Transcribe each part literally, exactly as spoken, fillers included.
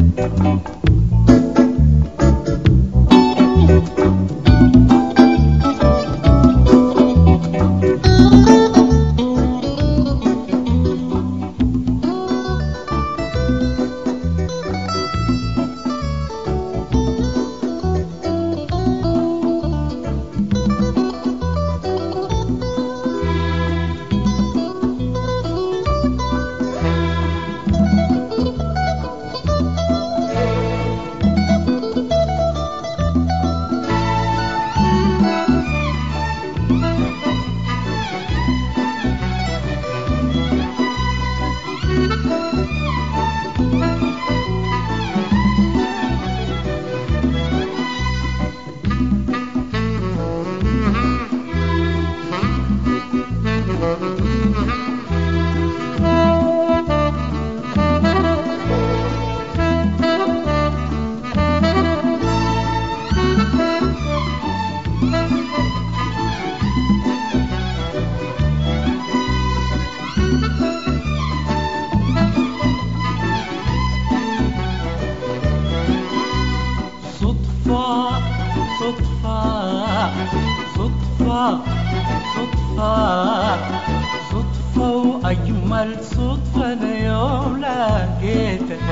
صدفة صدفة صدفة وأجمل صدفة أنا يوم لقيتك.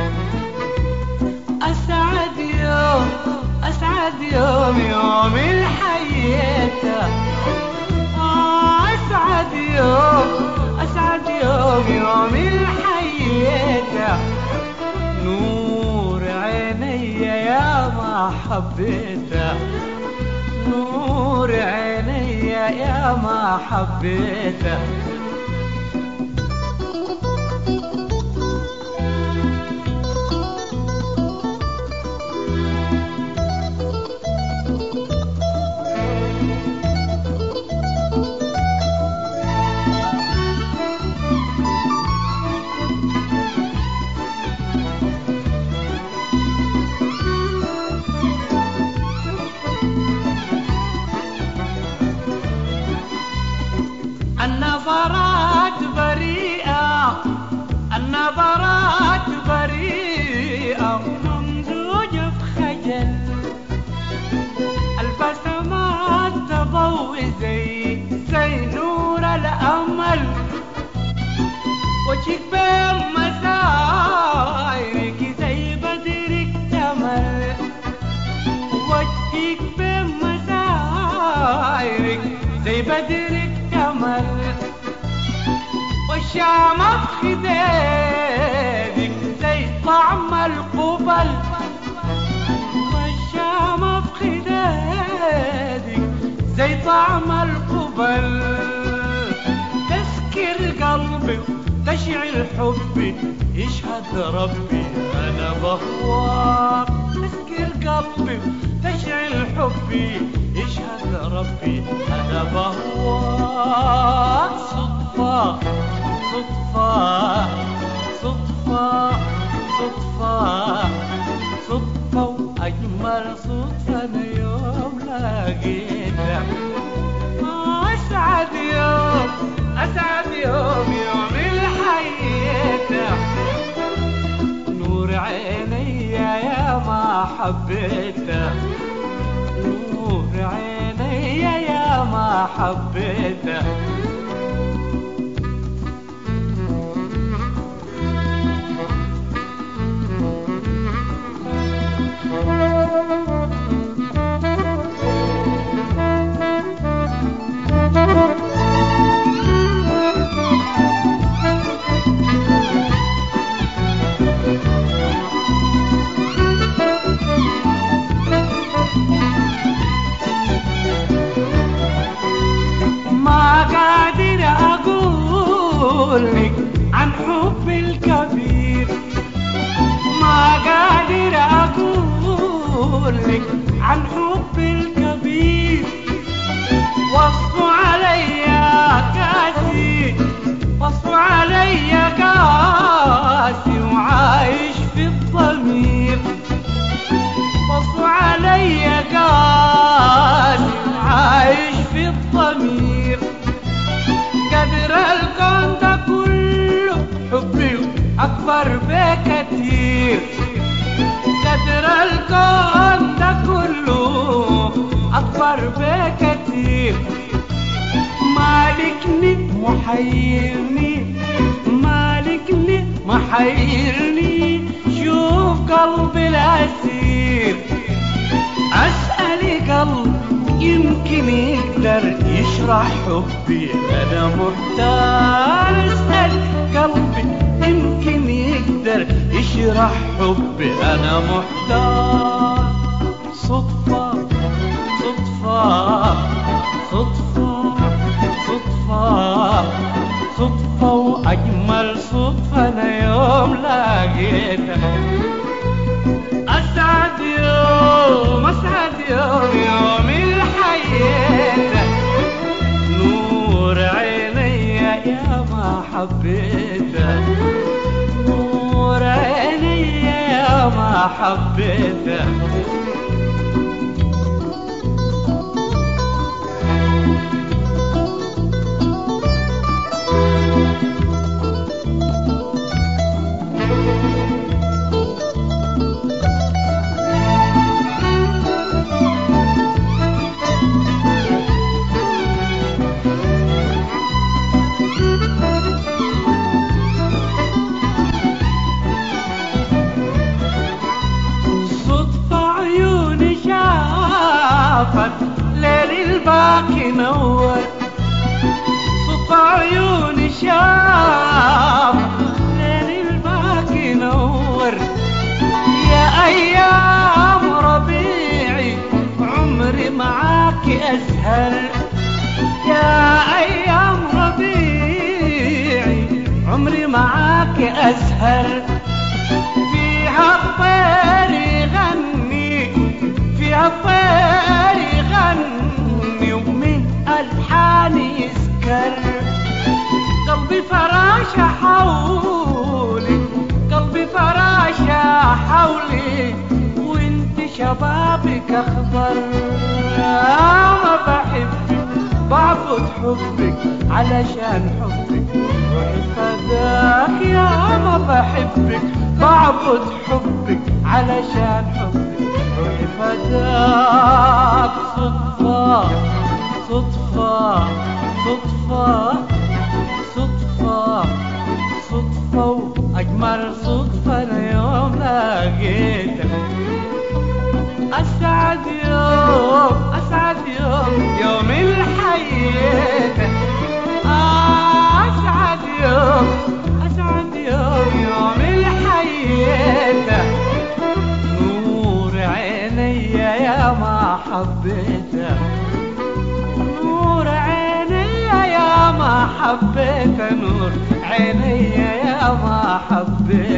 أسعد يوم أسعد يوم يوم الحياة. أسعد يوم أسعد يوم يوم الحياة. نور عيني يا ما حبيته، نور عيني يا ما حبيته. النظرات بريئة النظرات بريئة ممزوجة بخجل. البسمات تضوي زي زي نور الأمل. وجهك بين مسايرك زي بدر اكتمل. وجهك بين مسايرك زي بدر اكتمل. والشامة في خدادك زي طعم القبل. والشامة في خدادك زي طعم القبل. تسكر قلبي تشعل حبي يشهد ربي أنا بهواك. تسكر قلبي تشعل حبي يشهد ربي أنا بهواك. صدفة صدفة صدفة صدفة صدفة وأجمل صدفة أنا يوم لقيتك. أسعد يوم أسعد يوم يوم الحياة. نور عيني يا ما حبيته، نور عيني يا ما حبيته. ما قادر أقول لك عن حبي الكبير. ما قادر أقول لك عن حبي الكبير. وصف علي قاسي وصف علي قاسي وعايش في الضمير. وصف علي قاسي وعايش في الضمير. قدر الكون ده كله حبي أكبر بكتير. أسير مالكني محيرني مالكني محيرني شوف قلبي الأسير أسأل قلب يمكن يقدر يشرح حبي أنا محتار أسأل قلبي يمكن يقدر يشرح حبي أنا محتار صدفة صدفة صدفة صدفة صدفة وأجمل صدفة أنا يوم لقيتك أسعد يوم أسعد يوم يوم الحياة نور عيني يا ما حبيتك نور عيني يا ما حبيتك ليل الباكي نور صدفة عيوني شاف ليل الباكي نور يا أيام ربيعي عمري معاك أسهل يا أيام ربيعي عمري معاك أسهل فيها الطير يغني فيها الطير يغني ومن ألحاني يسكر قلبي فراشة حولي قلبي فراشة حولي وانت شبابك أخضر ما بحبك بعبد حبك علشان حبك روحي فداك يا ما بحبك بعبد حبك علشان حبك روحي فداك صدفة صدفة صدفة صدفة صدفة وأجمل صدفة أنا يوم لقيتك أسعد يوم أسعد يوم يوم الحياة أسعد يوم أسعد يوم يوم الحياة نور عيني يا ما حبيتك نور عيني يا ما حبيتك نور عيني يا ما حبيتك